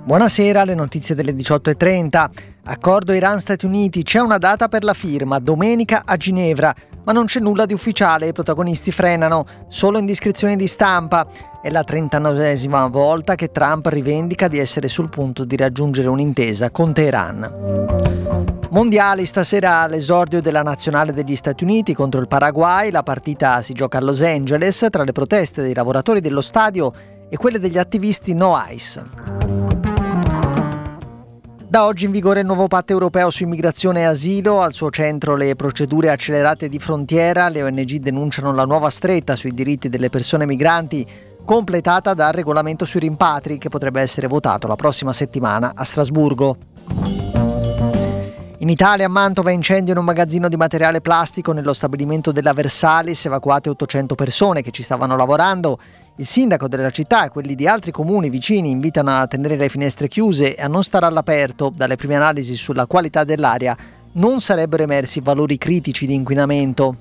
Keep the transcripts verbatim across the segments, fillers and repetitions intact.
Buonasera, le notizie delle diciotto e trenta. Accordo Iran-Stati Uniti, c'è una data per la firma, domenica a Ginevra, ma non c'è nulla di ufficiale, i protagonisti frenano, solo indiscrezioni di stampa. È la trentanovesima volta che Trump rivendica di essere sul punto di raggiungere un'intesa con Teheran. Mondiali, stasera l'esordio della nazionale degli Stati Uniti contro il Paraguay, la partita si gioca a Los Angeles tra le proteste dei lavoratori dello stadio e quelle degli attivisti No Ice. Da oggi in vigore il nuovo patto europeo su immigrazione e asilo, al suo centro le procedure accelerate di frontiera, le O N G denunciano la nuova stretta sui diritti delle persone migranti, completata dal regolamento sui rimpatri che potrebbe essere votato la prossima settimana a Strasburgo. In Italia a Mantova incendio in un magazzino di materiale plastico nello stabilimento della Versalis, evacuate ottocento persone che ci stavano lavorando. Il sindaco della città e quelli di altri comuni vicini invitano a tenere le finestre chiuse e a non stare all'aperto. Dalle prime analisi sulla qualità dell'aria non sarebbero emersi valori critici di inquinamento.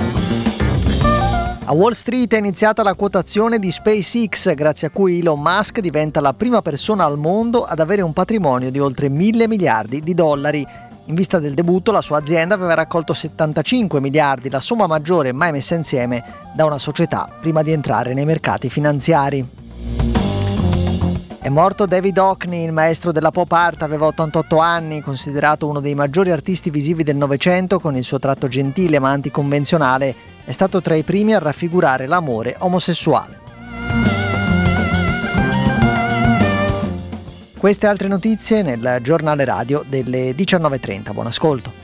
A Wall Street è iniziata la quotazione di SpaceX, grazie a cui Elon Musk diventa la prima persona al mondo ad avere un patrimonio di oltre mille miliardi di dollari. In vista del debutto, la sua azienda aveva raccolto settantacinque miliardi, la somma maggiore mai messa insieme da una società prima di entrare nei mercati finanziari. È morto David Hockney, il maestro della pop art, aveva ottantotto anni, considerato uno dei maggiori artisti visivi del Novecento, con il suo tratto gentile ma anticonvenzionale, è stato tra i primi a raffigurare l'amore omosessuale. Queste altre notizie nel giornale radio delle diciannove e trenta. Buon ascolto.